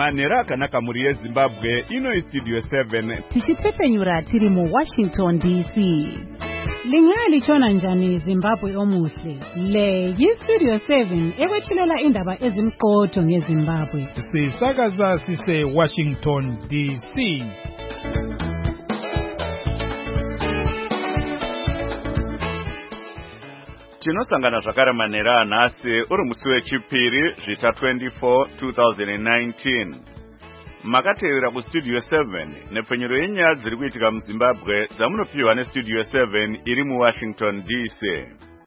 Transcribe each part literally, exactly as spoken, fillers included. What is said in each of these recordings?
Manera akanaka muri yeZimbabwe ino Studio seven. Tichitsepenyura tiri mu Washington D C. Lingali chona njani Zimbabwe omuhle. Le yi Studio seven ekwethulela indaba ezimqotho ngeZimbabwe. Sisakaza sise Washington D C. Tinosangana zvakare manera nhasi uri musi wechipiri zvita twenty-four twenty nineteen. Makatevera kuStudio seven nepfenyuro yenyaya dziri kuitika muZimbabwe dzamunopiwa neStudio seven iri muWashington D C.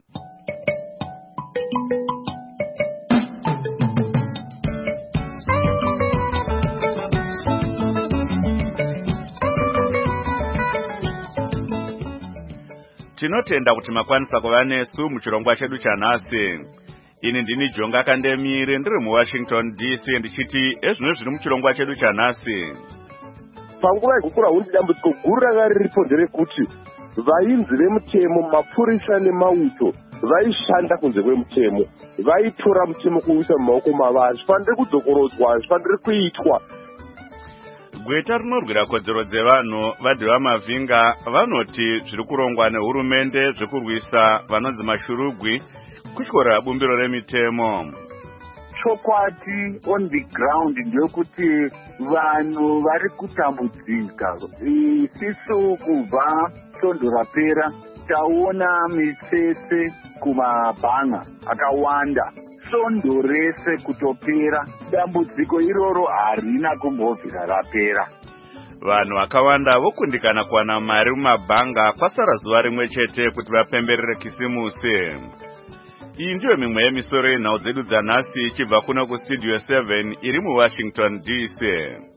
Tinotenda kuti makwanisa kuva nesu muchirongwa chedu chanhasi. Ini ndini Jonga Kandemire ndiri muWashington D C ndichiti ezvino zviri muchirongwa chedu chanhasi. Panguva yekukura hundi dambudziko guru ranga riripo nderekuti vainzi vemutemo, mapurisa nemauto vaishanda kunze kwemutemo, vaitora mutemo kuuisa mumaoko mavo. Hazvifaniri kudzokorodzwa, hazvifaniri kuitwa. Gweta rinorwira kodzero dzevanhu vadhiwa Mavhinga vanoti zviri kurongwa nehurumende zvekurwisa vanonzi mashurugwi kutyora bumbiro remitemo. Chokwadi on the ground ndeyekuti vanhu vari kutambudzika. Isisu kubva svondo rapera taona mitsetse kumabhanga akawanda, svondo rese kutopera. Dambudziko iroro harina kumbobvira rapera. Vanhu vakawanda vokundikana kuwana mari mumabhanga kwasara zuva rimwe chete kuti vapemberere kisimusi. Iyi ndiyo mimwe yemisoro yenhau dzedu dzanhasi ichibva kuno kuStudio seven iri muWashington D C.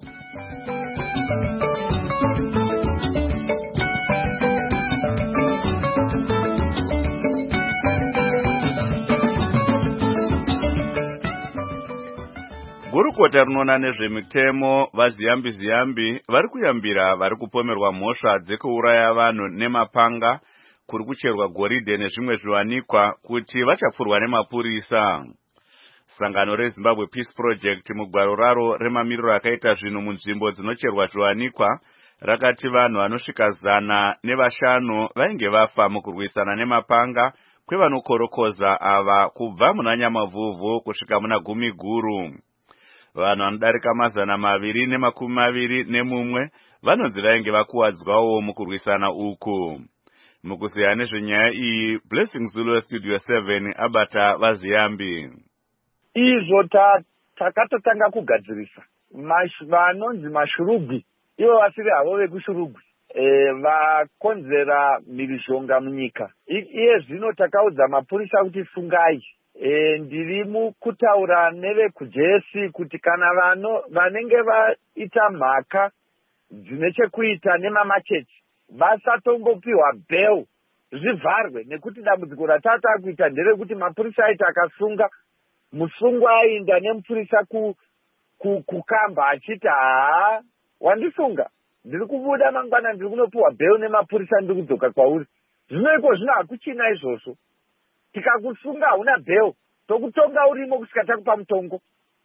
Gurukota rinoona nezvemitemo vaziyambi ziyambi vari kuyambira vari kupomerwa mhosva dzekuuraya vanhu nemapanga, kuri kucherwa goridhe nezvimwe zviwanikwa kuti vachapfurwa nemapurisa. Sangano reZimbabwe Peace Project mugwaro raro remamiriro akaita zvinhu munzvimbo dzinocherwa zviwanikwa rakati vanhu vanosvika zana nevashanu vainge vafa mukurwisana nemapanga kwevanokorokoza ava kubva muna Nyamavhuvhu kusvika muna Gumi Guru. Vanhu vanodarika mazana maviri nemakumi maviri nemumwe vanonzi vainge vakuwadzwawo mukurwisana uku. Mukuziya nezvenyaya iyi, Blessing Zulu weStudio seven abata vaziyambi. Izvo takatotanga kugadzirisa vanonzi mashurugwi, ivo vasiri havo vekushurugwi, e, vakonzera mhirizhonga munyika. Iye zvino takaudza mapurisa kuti fungai. E, ndiri mukutaura nevekujesi kuti kana vano vanenge vaita mhaka dzine chekuita nemamacheti vasatombopiwa bail, zvivharwe, nekuti dambudziko ratata kuita nderekuti mapurisa aita akasunga musungwa ainda nemupurisa ku, ku, kukamba achiti haa wandisunga ndiri kubuda mangwana ndiri kunopiwa bail nemapurisa ndiri kudzoka kwauri. Zvino iko zvino hakuchina izvozvo. Tikakusunga hauna bail, tokutonga urimo kusika takupa mutongo.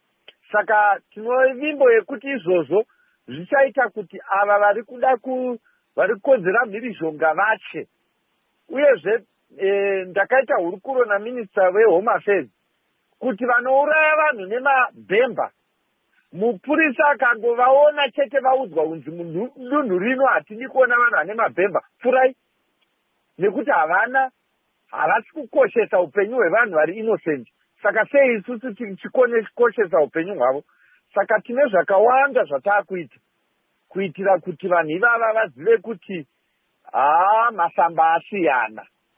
Saka tinovimbo yekuti izvozvo zvichaita kuti ava vari kuda ku vari kukonzera mhirizhonga vache. Uyezve e, ndakaita hurukuro naminista weHome Affairs kuti vanouraya vanhu nemabhemba, mupurisa akangovaona chete vaudzwa kunzi mudunhu rino hatidi kuona vanhu vane mabhemba, pfurai, nekuti havana havasi kukoshesa upenyu hwevanhu vari innocent. Saka sei isusu tichikoshesa upenyu hwavo? Saka tine zvakawanda zvataakuita kuitira kuti vanhu ivava vazive kuti haa masamba asiyana.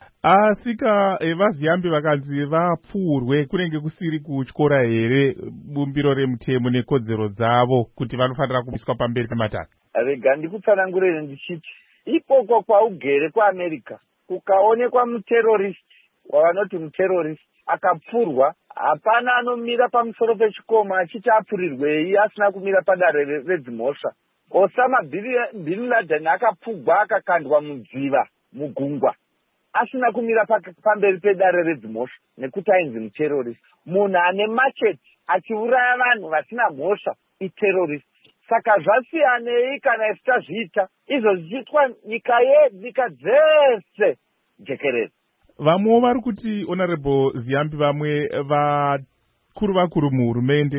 Asika vaziyambi vakanzi vapfuurwe kunenge kusiri kutyora here bumbiro remutemo nekodzero dzavo kuti vanofanira kuiswa pamberi pemataka? Rega ndikutsanangurire ndichiti ikoko kwaugere kuAmerica kukaonekwa muterrorist wavanoti muterrorist akapfurwa, hapana anomira pamusoro pechikoma achiti apfurirwei asina kumira padare redzimhosva. Osama bin Laden akapfugwa akakandwa mudziva mugungwa asina kumira pamberi pedare redzimhosva nekuti ainzi muterrorist. Munhu ane macheti achiuraya vanhu vasina mhosva iterrorist. Saka zvasiyanei kana tichazviita izvo zvichiitwa nyika yedu, nyika dzese jekerere. Vamwewo vari kuti Honorable Ziyambi, vamwe vakuru vakuru muhurumende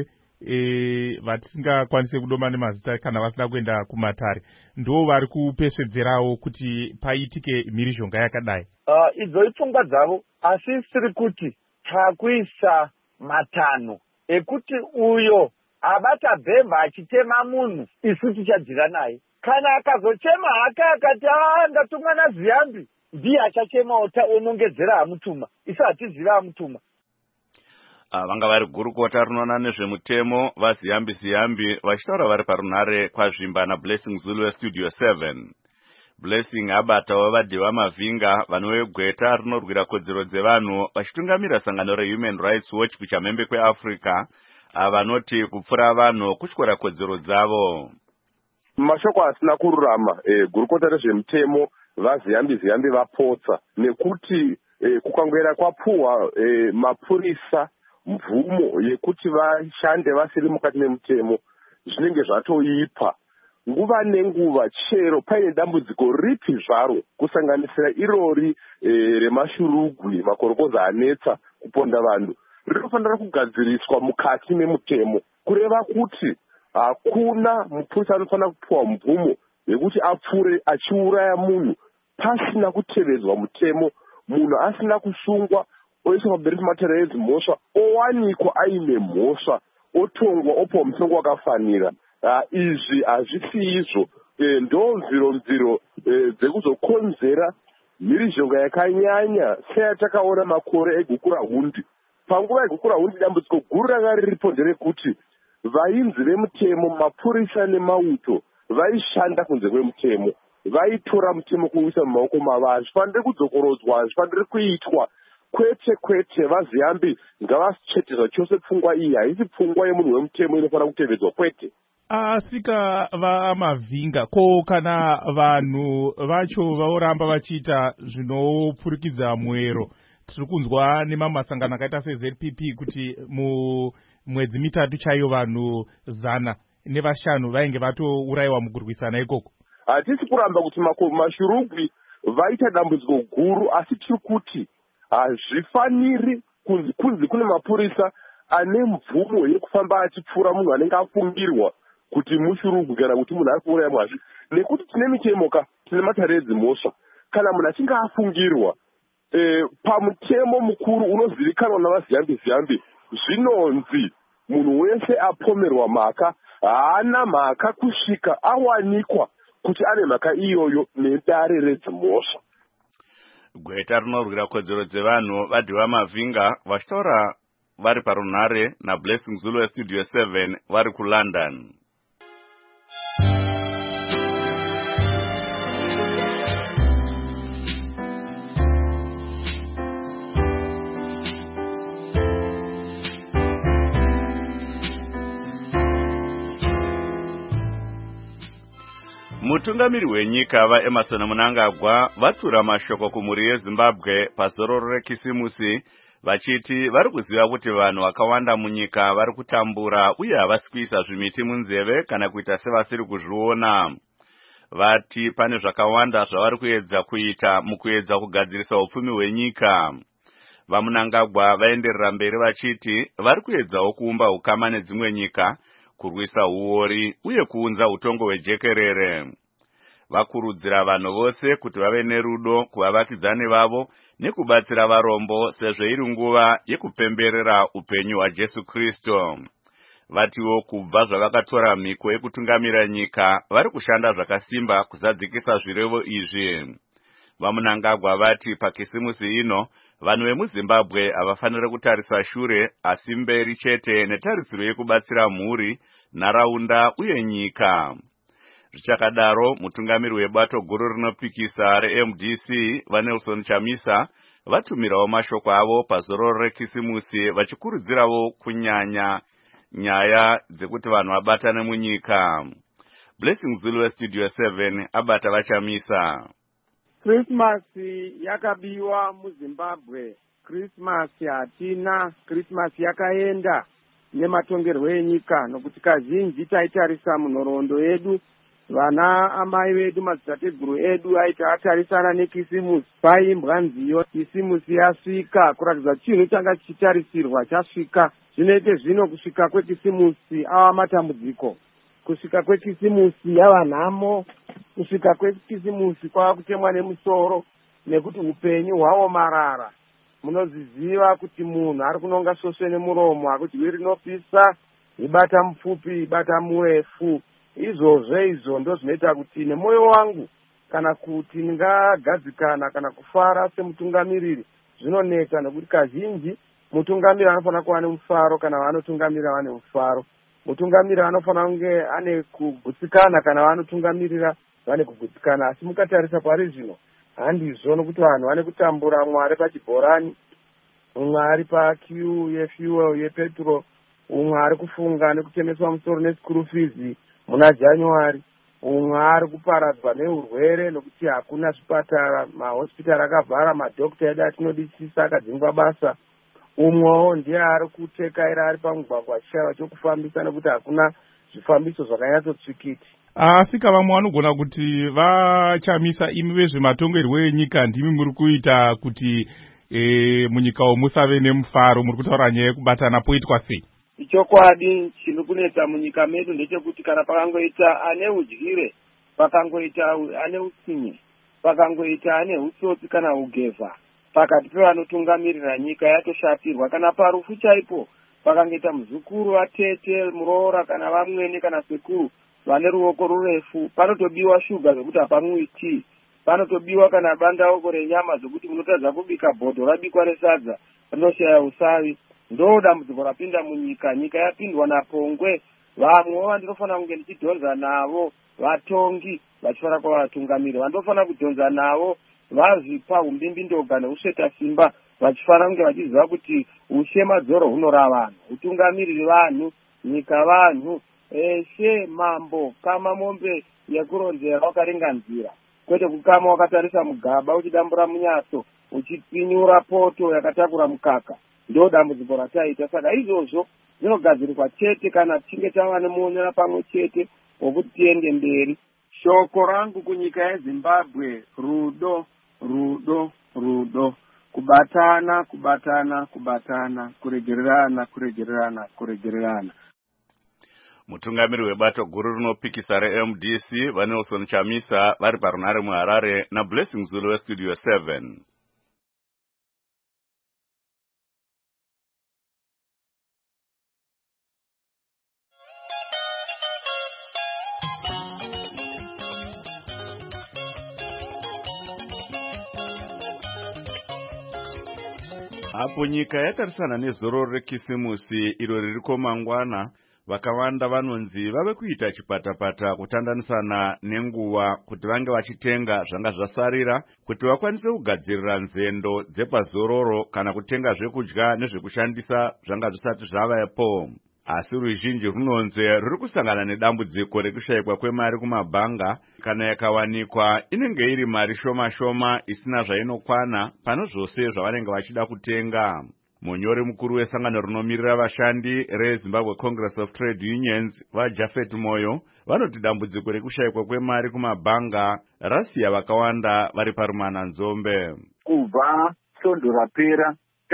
e, vatisingakwanise kudoma nemazita kana vasina kuenda kumatare, ndo vari kupesvedzerawo kuti paitike mhirizhonga yakadai. Uh, idzo ipfungwa dzavo, asi siri kuti takuisa matanho ekuti uyo abata bhemba achitema munhu isu tichadzira naye. Kana akazochema hake akati ah ndatumwa naZiyambi, ndiye achachemawo onongedzera hamutuma, isu hatiziva hamutuma. Vanga vari gurukota rinoona nezvemutemo vaZiyambi Ziyambi vachitaura vari parunhare kwazvimba naBlessing Zulu weStudio seven. Blessing abatawo vadhiva mavhinga vanovegweta rinorwira kodzero dzevanhu vachitungamira sangano reHuman Rights Watch kuchamhembe kweAfrica vanoti kupfura vanhu kutyora kodzero dzavo. Mashoko asina kururama e, gurukota rezvemutemo vaZiyambi Ziyambi vapotsa nekuti e, kukangoera kwapuhwa e, mapurisa mvumo yekuti vashande vasiri mukati memutemo zvinenge zvatoipa. Nguva nenguva chero paine dambudziko ripi zvaro kusanganisira irori e, remashurugwi makorokoza anetsa kuponda vanhu rinofanira kugadziriswa mukati memutemo, kureva kuti hakuna mupurisa anofanira kupuwa mvumo yekuti apfure achiuraya munhu pasina kutevedzwa mutemo, munhu asina kusungwa oiswa pamberi pematariro edzimhosva, owanikwa aine mhosva, otongwa opuwa mutongo wakafanira. Uh, izvi hazvisi izvo e, ndo nziro nziro e, dzekuzokonzera mhirizhonga yakanyanya seyatakaona makore egukura hundi. Panguva yegukura hundi dambudziko guru ranga riripo nderekuti vainzi vemutemo, mapurisa nemauto vaishanda kunze kwemutemo, vaitora mutemo kuuisa mumaoko mavo. Hazvifaniri kudzokorodzwa, hazvifaniri kuitwa. Kwete kwete, vaZiyambi ngavachetezwa chose pfungwa iyi. Haisi pfungwa yemunhu wemutemo inofanira kutevedzwa, kwete. Asika vamavhinga ko kana vanhu vacho vaoramba vachiita zvinopfurikidza mwero. Tiri kunzwa nemamasangano akaita seZ P P kuti mumwedzi mitatu chaiyo vanhu zana nevashanu vainge vatourayiwa mukurwisana ikoko. Hatisi kuramba kuti mashurugwi vaita dambudziko guru, asi tiri kuti hazvifaniri kunzi kunzi kune mapurisa ane mvumo yekufamba achipfuura munhu anenge afungirwa kuti mushurugwi kana kuti munhu ari kuuraya mwazvi, nekuti tine mitemoka, tine matariro edzimhosva. Kana munhu achinge afungirwa e, pamutemo mukuru unozivikanwa navaZiyambi Ziyambi, zvinonzi munhu wese apomerwa mhaka haana mhaka kusvika awanikwa kuti ane mhaka iyoyo nedare redzimhosva. Gweta rinorwira kodzero dzevanhu vadhiva mavhinga vachitaura vari parunhare naBlessing Zulu weStudio seven vari kuLondon. Mutungamiri wenyika vaEmmerson Mnangagwa vatura mashoko kumhuri yeZimbabwe pazororo rekisimusi vachiti vari kuziva kuti vanhu vakawanda munyika vari kutambura uye havasi kuisa zvimiti munzeve kana kuita sevasiri kuzviona. Vati pane zvakawanda zvavari kuedza kuita mukuedza kugadzirisa upfumi hwenyika. VaMnangagwa vaenderera mberi vachiti vari kuedzawo kuumba ukama nedzimwe nyika, kurwisa uori uye kuunza utongo hwejekerere. Vakurudzira vanhu vose kuti vave nerudo kuvavakidzani vavo nekubatsira varombo sezvo iri nguva yekupemberera upenyu hwaJesu Kristu. Vatiwo kubva zvavakatora mhiko yekutungamira nyika vari kushanda zvakasimba kuzadzikisa zvirevo izvi. VaMnangagwa vati pakisimusi ino vanhu vemuZimbabwe havafaniri kutarisa shure asi mberi chete netarisiro yekubatsira mhuri, nharaunda uye nyika. Zvichakadaro, mutungamiri webato guru rinopikisa reM D C vaNelson Chamisa vatumirawo mashoko avo pazororo rekisimusi vachikurudzirawo kunyanya nyaya dzekuti vanhu vabatane munyika. Blessing Zulu weStudio seven abata vaChamisa. Christmas yakabiwa muZimbabwe. Christmas hatina, Christmas yakaenda. nematongerwo enyika, nokuti kazhinji taitarisa munhoroondo yedu vana amai vedu madzitateguru edu aiti atarisana nekisimusi, paimbwa nziyo kisimusi yasvika, kuratidza chinhu changa chichitarisirwa chasvika. Zvinoite zvino kusvika kwekisimusi ava matambudziko, kusvika kwekisimusi yava nhamo, kusvika kwekisimusi kwava kutemwa nemusoro nekuti upenyu hwaomarara. Munozviziva kuti munhu ari kunonga svosve nemuromo, hakudyiwi rinopisa, ibata mupfupi ibata murefu. Izvozvo izvo ndo zvinoita kuti nemwoyo wangu kana kuti ndingagadzikana kana kufara semutungamiriri zvinoneta, nekuti kazhinji mutungamiriri anofanira kuva nemufaro kana vanotungamirira vane mufaro. Mutungamiriri anofanira kunge ane kugutsikana kana vanotungamirira vane kugutsikana. Asi mukatarisa pari zvino handizvo, nokuti vanhu vane kutambura, umwe ari pachibhorani, umwe ari pakiu yefuel yepetrol, umwe ari kufunga nekutemeswa musoro nesikuru fizi muna January, umwe ari kuparadzwa neurwere nokuti hakuna zvipatara, mahospitari akavhara, madhokita edu atinodisisa akadzingwa basa. Umwewo ndiye ari kutekaira ari pamugwagwa achishaiwa chokufambisa nekuti hakuna zvifambiso zvakanyatsotsvikiti. Asi vamwe vanogona kuti vachamisa imi vezvematongerwo enyika ndimi muri kuita kuti e, munyika umu musave nemufaro, muri kutaura nyaya yekubatana, poitwa sei? Ichokwadi chiri kunetsa munyika medu ndechekuti kana pakangoita ane udyire, pakangoita ane utsinye, pakangoita ane utsotsi kana ugevha pakati pevanotungamirira nyika yatoshatirwa. Kana parufu chaipo pakangoita muzukuru, atete, muroora kana vamwene kana sekuru vane ruoko rurefu, panotobiwa shuga zvokuti hapamwi tii, panotobiwa kana bandauko renyama zvokuti munotadza kubika bhodho rabikwa resadza rinoshaya usavi. Ndo dambudziko rapinda munyika. Nyika yapindwa napongwe. Vamwe vandinofanira kunge ndichidhonza navo vatongi vachifanira kuva vatungamiri, vandinofanira kudhonza navo vazvipa umbimbi ndoga neusveta simba vachifanira kunge vachiziva kuti ushe madzoro hunora vanhu, utungamiriri vanhu, nyika vanhu, eshe mambo kama mombe yekuronzera wakaringa nzira, kwete kukama wakatarisa mugaba uchidambura munyaso uchipinyura poto yakatakura mukaka. Ndo dambudziko rataita. Saka izvozvo zvinogadzirirwa chete kana tichinge tava nemuonera pamwe chete wokuti tiende mberi. Shoko rangu kunyika yeZimbabwe, rudo, rudo, rudo, kubatana, kubatana, kubatana, kuregererana, kuregererana, kuregererana. Mutungamiri webato guru rinopikisa re-M D C vaNelson Chamisa vari parunare muHarare naBlessing Zulu weStudio seven. Apo nyika yatarisana nezororo rekisimusi iro ririko mangwana, vakawanda vanonzi vave kuita chipatapata kutandanisana nenguva kuti vange vachitenga zvanga zvasarira kuti vakwanise kugadzirira nzendo dzepazororo kana kutenga zvekudya nezvekushandisa zvanga zvisati zvavapo. Asi ruzhinji runonzi ruri kusangana nedambudziko rekushayikwa kwemari kumabhanga, kana yakawanikwa inenge iri mari shoma shoma isina zvainokwana pane zvose zvavanenge vachida kutenga. Munyori mukuru wesangano rinomirira vashandi reZimbabwe Congress of Trade Unions vaJafet Moyo vanoti dambudziko rekushayikwa kwemari kumabhanga rasiya vakawanda vari parumana nzombe. Kubva svondo rapera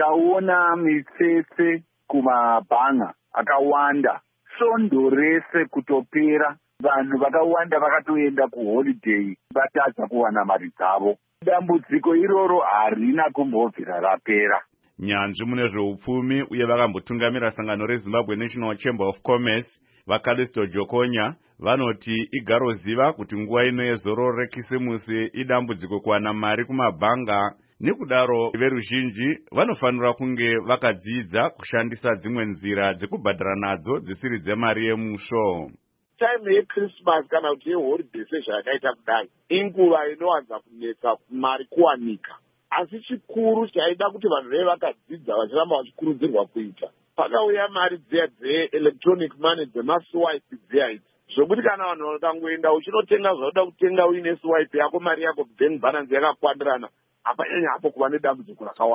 taona mitsetse kumabhanga akawanda, svondo rese kutopera, vanhu vakawanda vakatoenda kuholiday vatadza kuwana mari dzavo. Dambudziko iroro harina kumbobvira rapera. Nyanzvi mune zveupfumi uye vakambotungamira sangano reZimbabwe National Chamber of Commerce vaKalisto Jokonya vanoti igaroziva kuti nguva ino yezororo rekisimusi idambudziko kuwana mari kumabhanga, nekudaro veruzhinji vanofanira kunge vakadzidza kushandisa dzimwe nzira dzekubhadhara nadzo dzisiri dzemari yemusho. Time yeChristmas kana kuti yeholiday sezvayakaita kudai inguva inowanza kunetsa mari kuwanika. Asi chikuru chaida kuti vanhu veve vakadzidza vachiramba vachikurudzirwa kuita, pakauya mari dziya dzeelectronic money dzemaswipe dziya idzi zvokuti kana vanhu vakangoenda uchinotenga zvauda kutenga uine swipe yako mari yako bank balance yakakwandirana, hapanyanya hapo kuva nedambudziko rakawanda.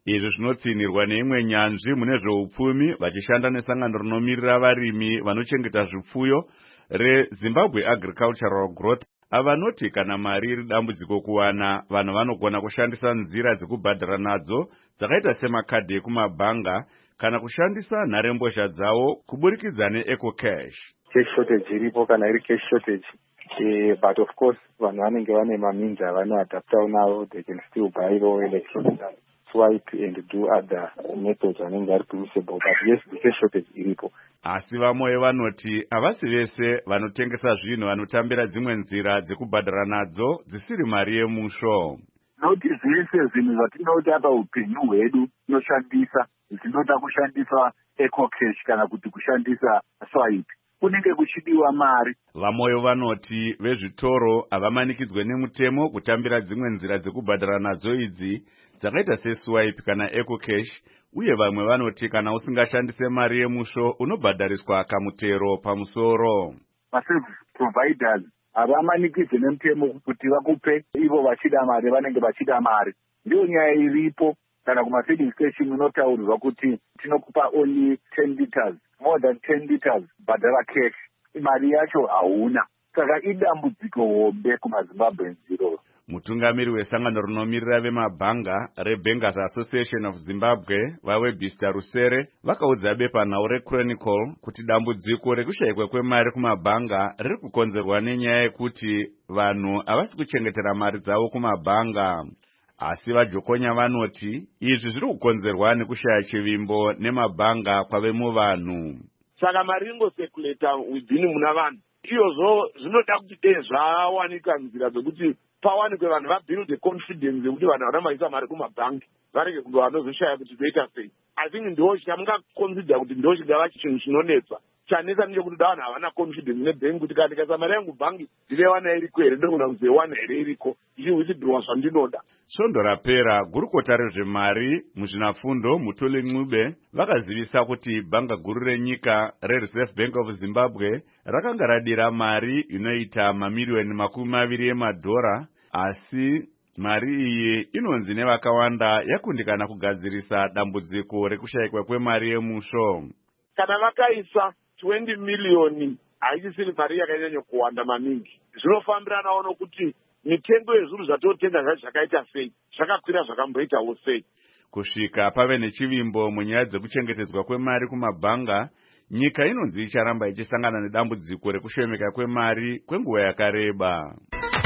Izvi zvinotsinirwa neimwe nyanzvi mune zveupfumi vachishanda nesangano rinomirira varimi vanochengeta zvipfuyo reZimbabwe Agricultural Growth. Avanoti kana mari iri dambudziko kuwana, vanhu vanogona kushandisa nzira dzekubhadhara nadzo dzakaita semakadhi ekumabhanga kana kushandisa nharembozha dzavo kuburikidza neEcoCash. Cash shortage iripo kana iri cash shortage. Uh, but of course, vanhu vanenge vane maminzi avanoadaptawo nawo, they can still buy raw electronic swipe and do other methods anenge ari permissible. But yes, the cash shortage iripo. Asi vamwe vanoti havasi vese vanotengesa zvinhu vanotambira dzimwe nzira dzekubhadhara nadzo dzisiri mari yemusho. Noti zvese zvinhu zvatinoti apa upenyu hwedu tinoshandisa zvinoda kushandisa EcoCash kana kuti kushandisa swipe kunenge kuchidiwa mari. Vamwe vanoti vezvitoro havamanikidzwe nemutemo kutambira dzimwe nzira dzekubhadhara nadzo idzi dzakaita seswipe kana EcoCash, uye vamwe vanoti kana usingashandise mari yemusho unobhadhariswa kamutero pamusoro. Maservice providers havamanikidzwe nemutemo kuti vakupe ivo vachida mari vanenge vachida mari. Ndiyo nyaya iripo kana kuma filling station unotaurirwa kuti tinokupa only ten liters, more than ten liters bhadhara cash. Mari yacho hauna. Saka idambudziko hombe kumaZimbabwe zero. Mutungamiri wesangano rinomirira vemabhanga reBankers Association of Zimbabwe vaWebster Rusere vakaudza bepanhau reChronicle kuti dambudziko rekushayikwa kwemari kumabhanga riri kukonzerwa nenyaya yekuti vanhu havasi kuchengetera mari dzavo kumabhanga. Asi vajokonya vanoti izvi zviri kukonzerwa nekushaya chivimbo nemabhanga kwave muvanhu. Saka mari ingosekuleta within muna vanhu. Iyozvo zvinoda kuti dei zvawanika nzira dzekuti pawanikwe vanhu vabuild confidence yekuti vanhu vanamaisa mari kumabhangi varege kunge vanozoshaya kuti zoita sei. I think ndo chamungaconsider kuti ndo chingava chinhu chinonetsa. Chanetsa ndechekuti vanhu havana confidence nebhengi kuti kana ndikaisa mari yangu bhangi ndinewana iriko here, ndogona kuzoiwana here iriko ndichiwithdrawa zvandinoda. Svondo rapera gurukota rezvemari muzvinafundo Mutoli Ncube vakazivisa kuti bhanga guru renyika reReserve Bank of Zimbabwe rakanga radira mari inoita mamiliyoni makumi maviri emadhora, asi mari iyi inonzi nevakawanda yakundikana kugadzirisa dambudziko rekushayikwa kwemari yemusho. Kana vakaisa twenty million haichisiri mari yakanyanya kuwanda maningi. Zvinofambiranawo nokuti mitengo yezvinhu zvatotenga zvacho zvakaita sei, zvakakwira zvakamboitawo sei. Kusvika pave nechivimbo munyaya dzekuchengetedzwa kwemari kumabhanga, nyika inonzi icharamba ichisangana nedambudziko rekushomeka kwemari kwenguva yakareba.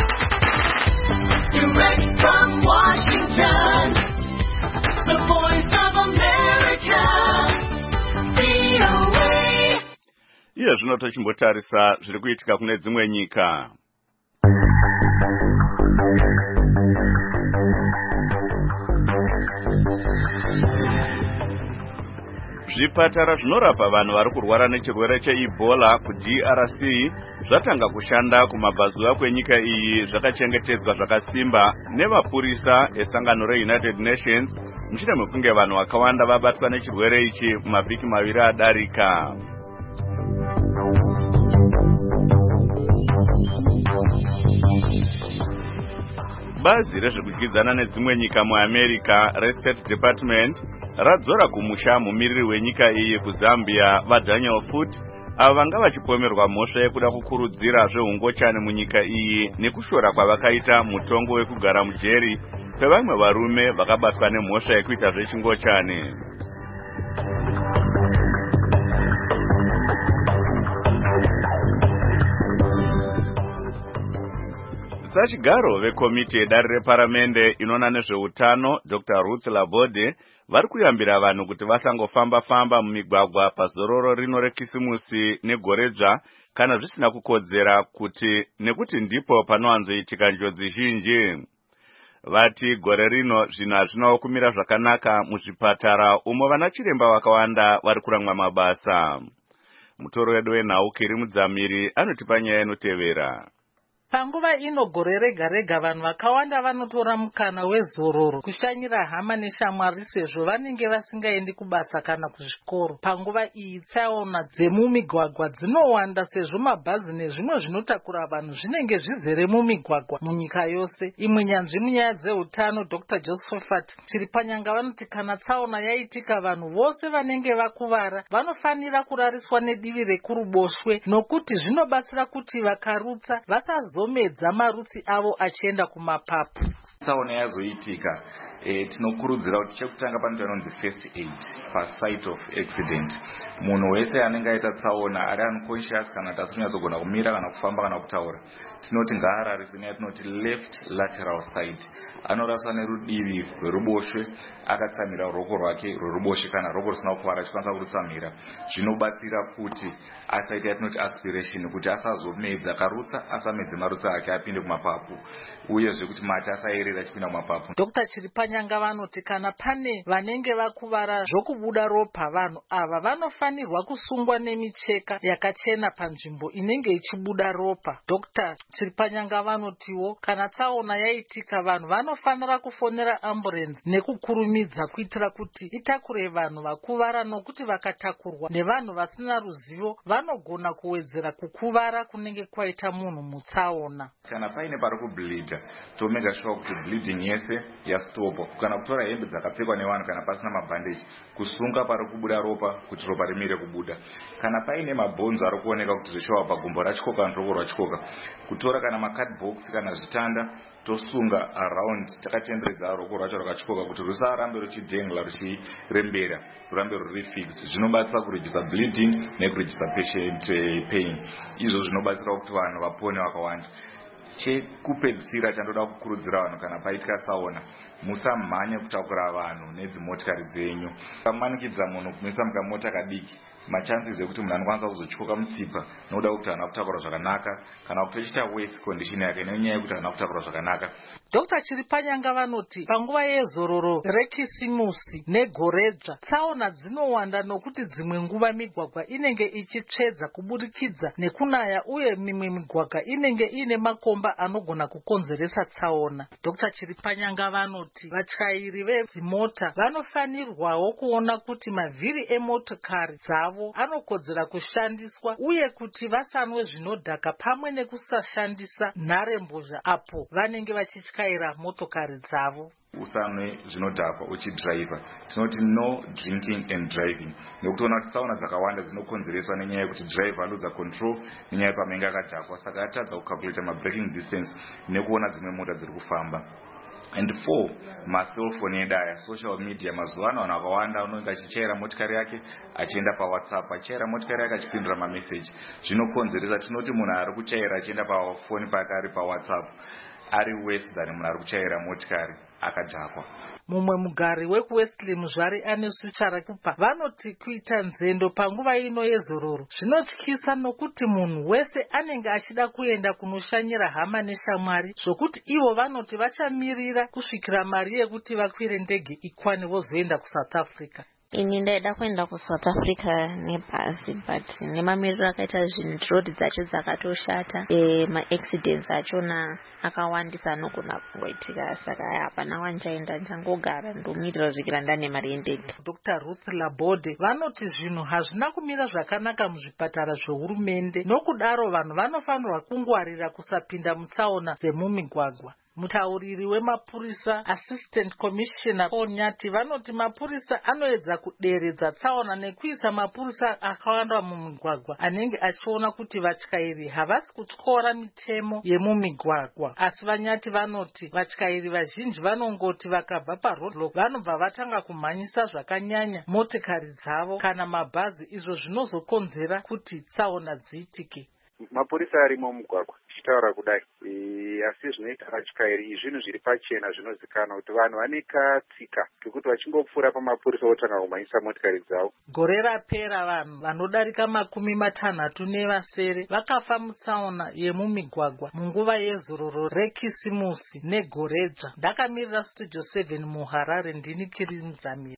Direct from Washington, the voice of America, V O A. Iye zvino tochimbotarisa zviri kuitika kune dzimwe nyika. Zvipatara zvinorapa vanhu vari kurwara nechirwere cheEbola kuD R C zvatanga kushanda kumabvazuva kwenyika iyi zvakachengetedzwa zvakasimba nevapurisa esangano reUnited Nations mushure mekunge vanhu vakawanda vabatwa nechirwere ichi mavhiki maviri adarika. Bazi rezvekudyidzana nedzimwe nyika muAmerica reState Department radzora kumusha mumiriri wenyika iyi kuZambia vaDaniel Foot avo vanga vachipomerwa mhosva yekuda kukurudzira zveungochani munyika iyi nekushora kwavakaita mutongo wekugara mujeri pevamwe varume vakabatwa nemhosva yekuita zvechingochani. Sachigaro vekomiti yedare reparamende inoona nezveutano Doctor Ruth Labode vari kuyambira vanhu kuti vasangofamba-famba mumigwagwa pazororo rino rekisimusi negoredzva kana zvisina kukodzera kuti nekuti ndipo panowanzoitika njodzi zhinji. Vati gore rino zvinhu hazvinawo kumira zvakanaka muzvipatara umo vana chiremba vakawanda vari kuramwa mabasa. Mutoro wedu wenhau Kiri Mudzamiri anotipa nyaya inotevera. Panguva ino gore rega rega vanhu vakawanda vanotora mukana wezororo kushanyira hama neshamwari sezvo vanenge vasingaendi kubasa kana kuzvikoro. Panguva iyi tsaona dzemumigwagwa dzinowanda sezvo mabhazi nezvimwe zvinotakura vanhu zvinenge zvizere mumigwagwa munyika yose. Imwe nyanzvi munyaya dzeutano Doctor Josephat Chiripanyanga vanoti kana tsaona yaitika vanhu vose vanenge vakuvara vanofanira kurariswa nedivi rekuruboshwe nokuti zvinobatsira kuti vakarutsa vasazomedza marutsi avo achienda kumapapu. Tsaona yazoitika e, tinokurudzira kuti chekutanga panoita inonzi first aid pasite of accident. Munhu wese anenge aita tsaona ari unconscious kana kuti asikunyadzogona kumira kana kufamba kana kutaura, tinoti ngaarariswe neyatinoti left lateral side. Anoraswa nerudivi rweruboshwe akatsamira ruoko rwake rweruboshwe kana ruoko rusina kukuvara achikwanisa kurutsamira. Zvinobatsira kuti asaita yatinoti aspiration, kuti asazomedza karutsa, asamedze marutsa ake apinde kumapapu, uyezve kuti mate asaerera achipinda kumapapu. Doctor Chiripanyanga vanoti kana pane vanenge vakuvara zvokubuda ropa, vanhu ava vanofanirwa kusungwa nemicheka yakachena panzvimbo inenge ichibuda ropa. Doctor Chiripanyanga vanotiwo kana tsaona yaitika vanhu vanofanira kufonera ambulance nekukurumidza kuitira kuti itakure vanhu vakuvara, nokuti vakatakurwa nevanhu vasina ruzivo vanogona kuwedzera kukuvara kunenge kwaita munhu mutsaona. Kana paine pari kubleedha tomega sure kuti bleeding yese yastopa. Kana kutora hembe dzakapfekwa nevanhu kana pasina mabhandeji kusunga pari kubuda ropa kuti ropa rimire kubuda. Kana paine mabhonzo ari kuoneka kuti zvishova pagumbo rachikoka neruoko rwachikoka, kutora kana macardbox kana zvitanda tosunga around takatenderedza ruoko rwacho rwakachikoka kuti rusarambe ruchidhengla ruchirembera, rurambe ruri fixed. Zvinobatsira kuredusa bleeding nekuredusa patient pain. Izvo zvinobatsira kuti vanhu vapone vakawanda. Chekupedzisira chandoda kukurudzira vanhu kana paitika tsaona, musamhanye kutakura vanhu nedzimotikari dzenyu. Kamanikidza munhu kumisa mukamota kadiki, machances ekuti munhu anokwanisa kuzotyoka mutsipa nokuda kuti haana kutakura zvakanaka kana kutochita worse condition yake nenyaya yekuti haana kutakura zvakanaka. Doctor Chiripanyanga vanoti panguva yezororo rekisimusi negoredzva tsaona dzinowanda nokuti dzimwe nguva migwagwa inenge ichitsvedza kuburikidza nekunaya, uye mimwe migwagwa inenge ine makomba anogona kukonzeresa tsaona. Doctor Chiripanyanga vanoti vatyairi vedzimota vanofanirwawo kuona kuti mavhiri emotokari dzavo anokodzera kushandiswa, uye kuti vasanwe zvinodhaka pamwe nekusashandisa nharembozha apo vanenge vachityaira motokari dzavo. Usanwe zvinodhakwa uchidriver. Tinoti no drinking and driving. Nekuti kuti tsaona dzakawanda dzinokonzereswa nenyaya yekuti driver aluza control nenyaya pamenga akadhakwa, saka atadza kucalculate ma braking distance nekuona dzimwe mota dziri kufamba. And four, maselfoni edaya, social media. Mazuva ano vanhu vakawanda unonga achichaira motikari yake achienda paWhatsApp, achichaira motikari yake achipindura mameseji. Zvinokonzeresa, tinoti munhu ari kuchaira achienda pafoni pake ari paWhatsApp ari worse than munhu ari kuchaira motikari akadhakwa. Mumwe mugari wekuWesley Muzvari Anesu Charakupa vanoti kuita nzendo panguva ino yezororo zvinotyisa, nokuti munhu wese anenge achida kuenda kunoshanyira hama neshamwari, zvokuti ivo vanoti vachamirira kusvikira mari yekuti vakwire ndege ikwane vozoenda kuSouth Africa. Ini ndaida kuenda kuSouth Africa nebhazi, but nemamiriro akaita zvinhu, road dzacho dzakatoshata, e, maaccidents achona akawandisa anogona kungoitika, saka hapana wanchaenda, ndangogara ndomirira kusvikira ndane mari yendege. Doctor Ruth Labode vanoti zvinhu hazvina kumira zvakanaka muzvipatara zvehurumende, nokudaro vanhu vanofanirwa kungwarira kusapinda mutsaona dzemumigwagwa. Mutauriri wemapurisa Assistant Commissioner Paul Nyati vanoti mapurisa anoedza kuderedza tsaona nekuisa mapurisa akawanda mumigwagwa anenge achiona kuti vatyairi havasi kutyora mitemo yemumigwagwa. Asi Vanyati vanoti vatyairi vazhinji vanongoti vakabva paroadblock vanobva vatanga kumhanyisa zvakanyanya motikari dzavo kana mabhazi, izvo zvinozokonzera kuti tsaona dziitike. Mapurisa arimo mumugwagwa tichitaura kudai, asi zvinoita vatyairi zvinhu zviri pachena zvinozikanwa kuti vanhu vane katsika kekuti vachingopfuura pamapurisa votanga kumhanyisa motikari dzavo. Gore rapera vanhu vanodarika makumi matanhatu nevasere vakafa mutsaona yemumigwagwa munguva yezororo rekisimusi negoredzva. Ndakamirira Studio seven muHarare, ndini Kiri Muzamiri.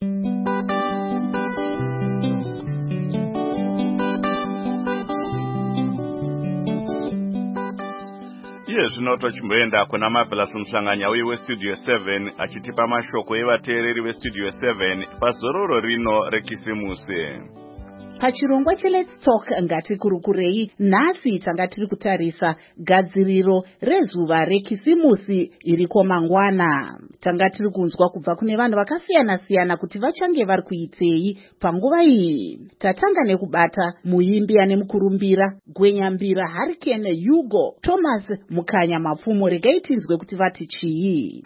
iye zvino tochimboenda kuna Marvelous Mhlanganya uye westudio seven achitipa mashoko evateereri vestudio seven pazororo rino rekisimusi. Pachirongwa cheLet's Talk ngatikurukurei, nhasi tanga tiri kutarisa gadziriro rezuva rekisimusi iriko mangwana. Tanga tiri kunzwa kubva kune vanhu vakasiyana siyana kuti vachange vari kuitei panguva iyi. Tatanga nekubata muimbi ane mukurumbira Gwenyambira Hurricane Hugo Thomas Mukanya Mapfumo. Regai tinzwe kuti vati chii.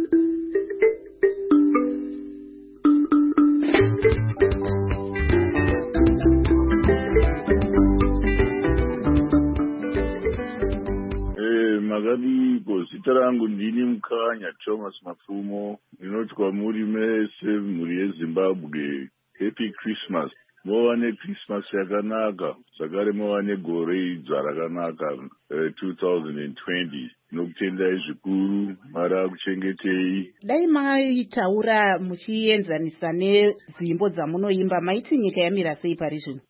Makadiko, zita rangu ndini Mukanya Thomas Mapfumo. Ndinoti kwamuri mese muri yeZimbabwe, Happy Christmas. Mowane Christmas yakanaka, zvakare mowane gore idzva rakanaka uh, two thousand twenty. Nokutendai zvikuru, Mwari akuchengetei. Dai maitaura muchienzanisa nedzimbo dzamunoimba, maiti nyika yamira sei pari zvino?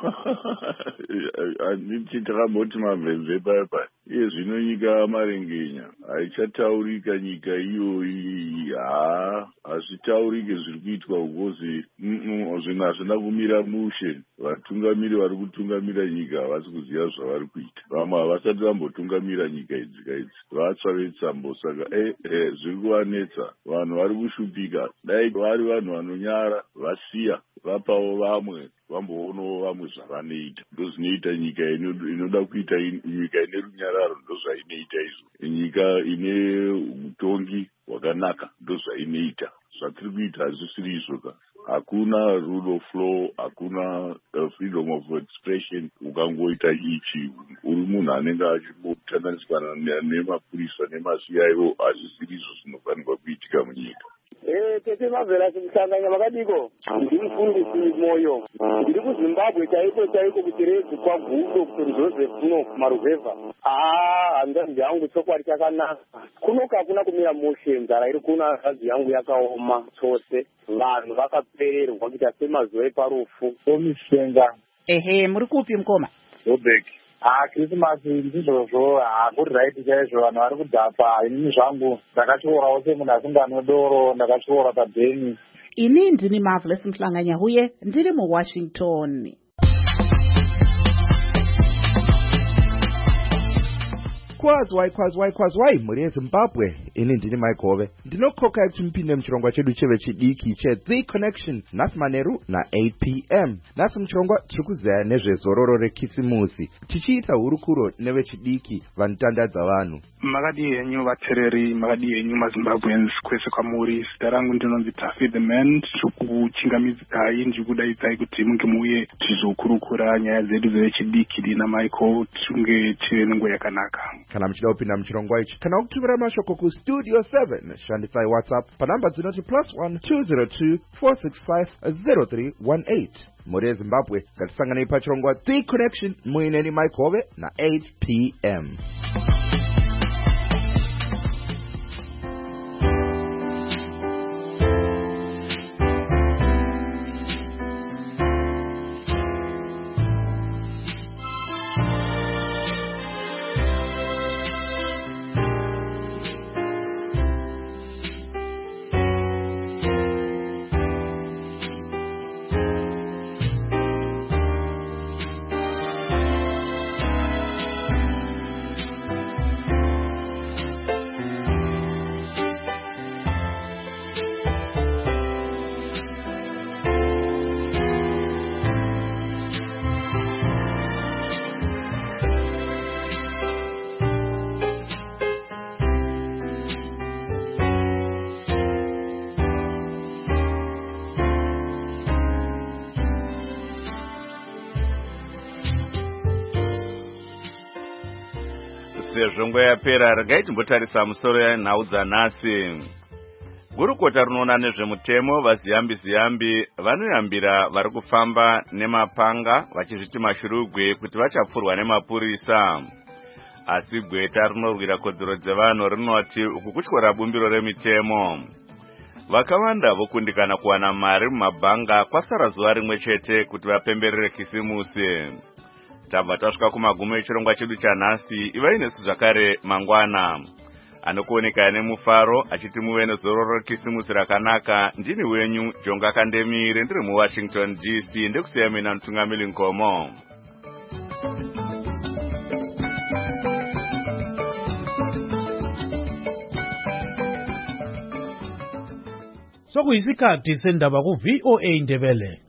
Handiti takamboti mamvemve papa. Iye zvino nyika yamarengenya, haichataurika nyika iyoyi. Haa, hazvitaurike zviri kuitwa ukozi zvinhu hazvina kumira mushe. Vatungamiri vari kutungamira nyika havasi kuziva zvavari kuita. Vamwe havasati vambotungamira nyika idzi kaidzi. Vatsva vetsambo, saka eh, eh, zviri kuvanetsa. Vanhu vari kushupika. Dai vari vanhu vanonyara, vasiya, vapawo vamwe, vamboonawo vamwe zvavanoita. Ndozvinoita nyika inoda kuita nyika ine runyararo, ndozvainoita izvo. Nyika ine utongi hwakanaka, ndozvainoita. Zvatiri kuita hazvisiri izvo. Hakuna rule of law, hakuna uh, freedom of expression. Ukangoita ichi, uri munhu anenge achimbotandaniswa nemapurisa nemasi aivo, hazvisiri izvo zvinofanirwa kuitika munyika. Eh, tete Marvelous Mhlanganya makadiko. Ndiri mufundisi moyo. Ndiri kuZimbabwe chaiko chaiko kutirezi kwagudo kuti Joseph no Maruveva. Ah, handazi yangu chokwadi chakanaka. Kunoka hakuna kumira mushe, nzara iri kuna handazi yangu yakaoma chose. Vanhu vakapererwa kuita semazuva eparufu. Omishenga. Ehe, muri kupi mukoma? Robek. Ah, Christmas ndizvozvo hakuri raiti chaizvo, vanhu vari kudhapa. Inini zvangu ndakachiurawo semunhu asinganwe doro, ndakachiura pabheni. Ini ndini Marvelous Mhlanganya uye ndiri muWashington. Kwazwai kwazwai kwazwai muri yeZimbabwe. Ini ndini Maikove. Ndinokoka kuti mupinde muchirongwa chedu cheve chidiki che The Connection nhasi manheru na eight p m. Nhasi muchirongwa tiri kuzeya nezvezororo rekisimusi, tichiita hurukuro nevechidiki vanotandadza vanhu. Makadi henyu vateereri, makadi henyu maZimbabweans, kwese kwamuri. Zita rangu ndinonzi Taffy the Man. Tikuchingamidzai ndikudaidzai kuti munge muuye tizokurukura nyaya dzedu dzevechidiki dina Michael, tunge tive nenguva yakanaka. Kana muchida kupinda muchirongwa ichi, kana kutumira mashoko kustudio seven, shandisai WhatsApp panhamba dzinoti plus one two zero two four six five zero three one eight. Muri yeZimbabwe, ngatisanganei pachirongwa The Connection muineni Maikove na eight p m. Sezvo nguva yapera, regai timbotarisa musoro yanhau dzanhasi. Gurukota rinoona nezvemutemo vaziyambi ziyambi vanoyambira vari kufamba nemapanga vachizviti mashurugwe kuti vachapfurwa nemapurisa. Asi gweta rinorwira kodzero dzevanhu rinoti uku kutyora bumbiro remitemo. Vakawanda vokundikana kuwana mari mumabhanga kwasara zuva rimwe chete kuti vapemberere kisimusi. tabva tasvika kumagumo echirongwa chedu chanhasi. Ivai nesu zvakare mangwana. Anokuoneka nemufaro achiti muve nezororo rekisimusi rakanaka. Ndini wenyu Jonga Kandemire, ndiri muWashington D C. Ndekusiya mina Mutungamiri Nkomo. Sokuyisikhathi sendaba ku V O A Ndebele.